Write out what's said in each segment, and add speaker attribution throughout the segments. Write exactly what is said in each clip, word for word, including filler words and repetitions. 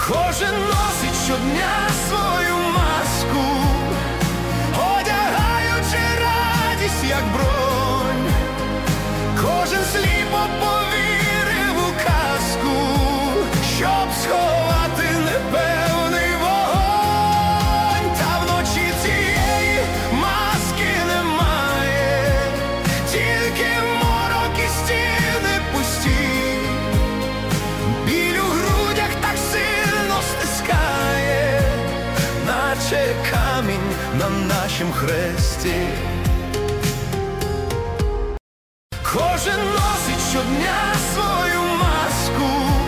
Speaker 1: Кожен носить щодня свою маску, одягаючи радість, як бронь. Кожен сліпо повірив у казку, щоб сховати непевний вогонь. Та вночі цієї маски немає, тільки морок і стіни пусті. Біль у грудях так сильно стискає, наче камінь на нашім хресті. Кожен носить щодня свою маску,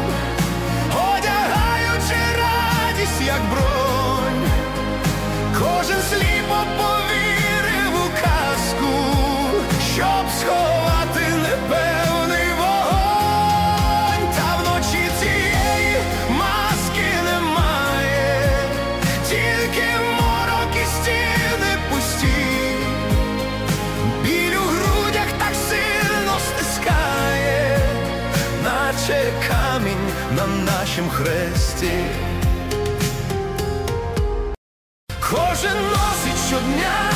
Speaker 1: одягаючи радість, як бронь. Кожен сліпо повірив у казку, щоб сховати непевний вогонь. Та вночі цієї маски немає, тільки морок і стіни пусті. Біль у грудях так сильно стискає, наче камінь на нашім хресті. Кожен носить щодня